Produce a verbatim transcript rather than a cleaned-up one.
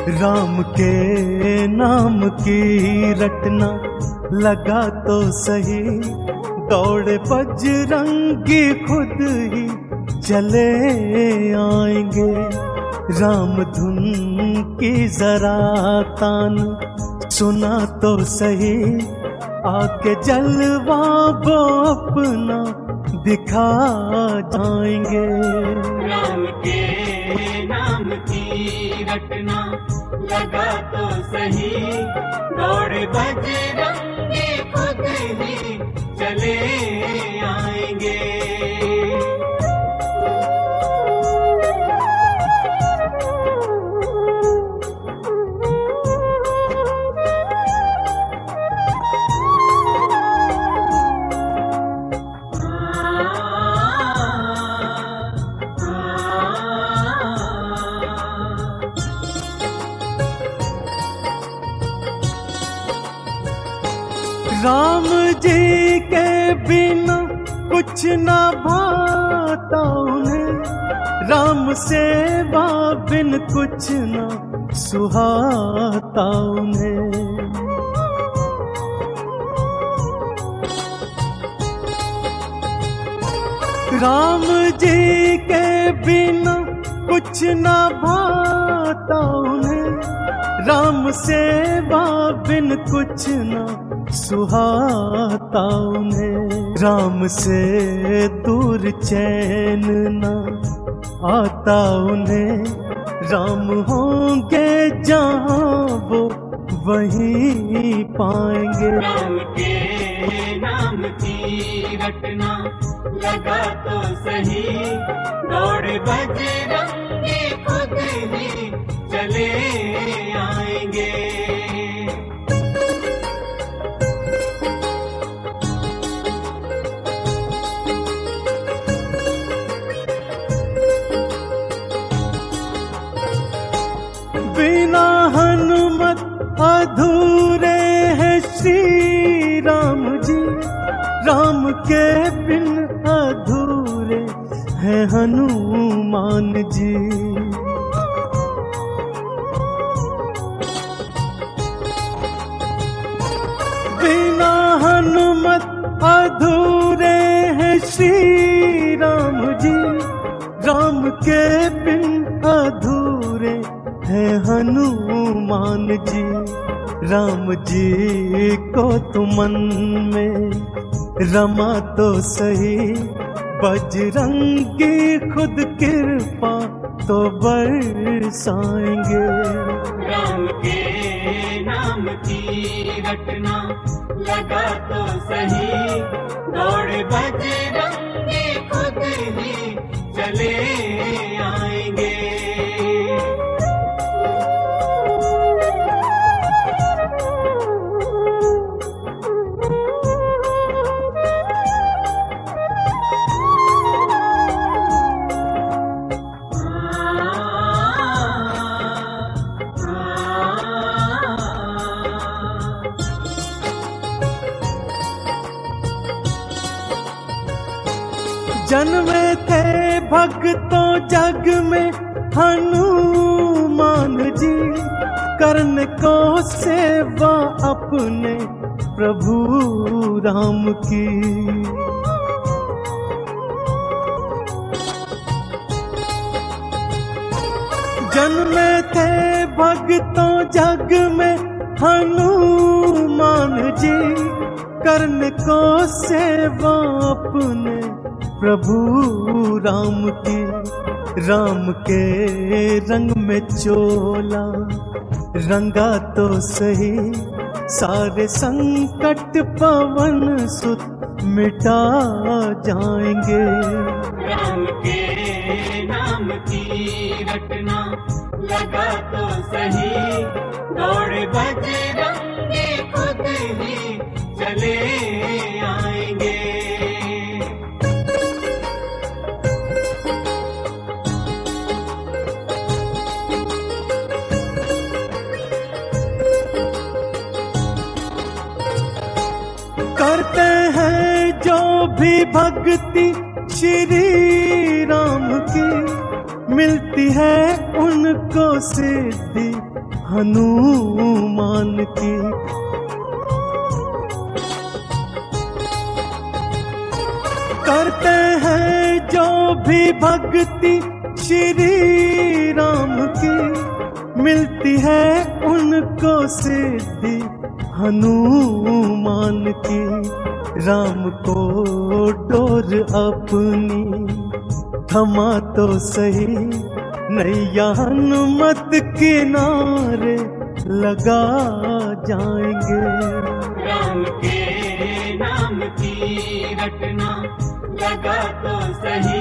राम के नाम की रटना लगा तो सही, दौड़े बजरंगी खुद ही चले आएंगे। राम धुन की जरा तान सुना तो सही, आके जलवा वो अपना दिखा जाएंगे। राम के नाम की रटना लगा तो सही, दौड़ बजरंगी खुद ही चले आएंगे। राम जी के बिना कुछ ना भाता उन्हें, राम सेवा बिन कुछ ना सुहाता उन्हें। राम जी के बिना कुछ ना भाता उन्हें, राम सेवा बिन कुछ ना सुहाता उन्हें। राम से दूर चैन न आता उन्हें, राम होंगे जहाँ वो वहीं पाएंगे। राम के नाम की रटना लगा तो सही, दौड़ बजरंगी खुद ही चले आएंगे। बिना हनुमत अधूरे हैं श्री राम जी, राम के बिन अधूरे हैं हनुमान जी। बिना हनुमत अधूरे हैं श्री राम जी, राम के बिन अधूरे है हनुमान जी। राम जी को तो मन में रमा तो सही, बजरंगी खुद कृपा तो बरसाएंगे। राम के नाम की रटना लगा तो सही, दौड़ बजरंगी खुद ही चले आएंगे। जन्मे थे भक्तों जग में हनुमान जी, करने को सेवा अपने प्रभु राम की। जन्मे थे भक्तों जग में हनुमान जी, करने को सेवा अपने प्रभु राम की। राम के रंग में चोला रंगा तो सही, सारे संकट पवन सुत मिटा जाएंगे। राम के नाम की रटना लगा तो सही, दौड़ बजरंगी खुद ही चले आएंगे। करते हैं जो भी भक्ति श्री राम की, मिलती है उनको सिद्धि हनुमान की। करते हैं जो भी भक्ति श्री राम की, मिलती है उनको सिद्धि हनुमान की। राम को डोर अपनी थमा तो सही, नैया हनुमत किनारे लगा जाएंगे। राम के नाम की रटना लगा तो सही,